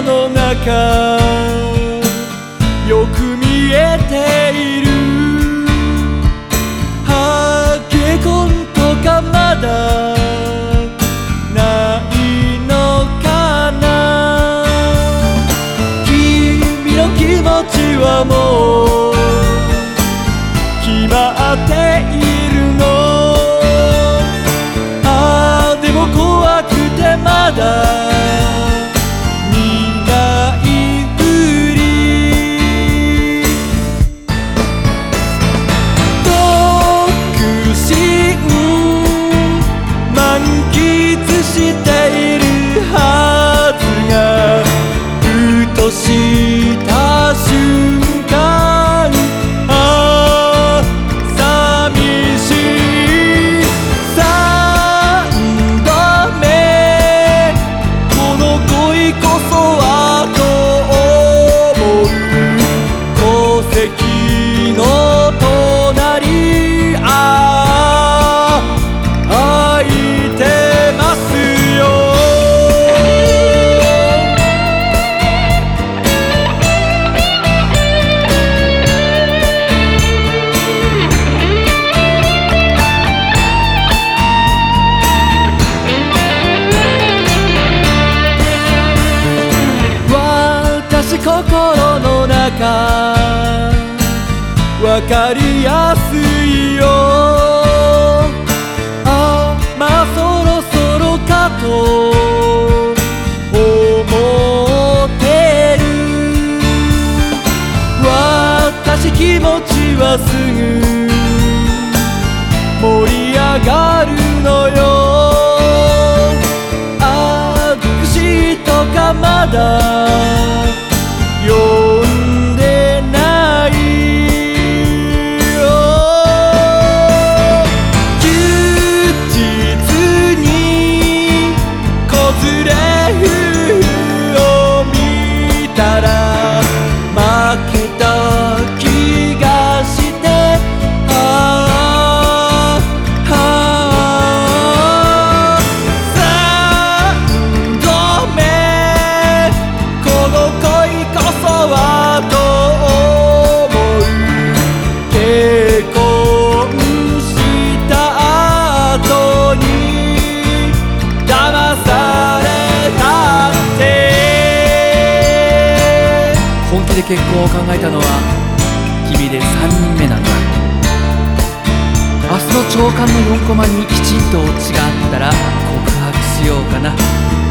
の中よく見えている。ハゲコンとかまだないのかな。君の気持ちはもう決まっているの。ああでも怖くてまだした瞬間、ああ寂しい。三度目この恋こそはと思う。戸籍の隣、ああ空いてますよ。心の中わかりやすいよ。ああまあそろそろかと思ってる。私気持ちはすぐ盛り上がるのよ。ああくしとかまだ呼んでないよ。休日に子連れ夫婦を見たら負けた気がして、ああ三度目この恋こそはと思う。結婚した後に騙されたって。 本気で結婚を考えたのは君で3人目なんだ。明日の朝刊の4コマにきちんとオチがあったら告白しようかな。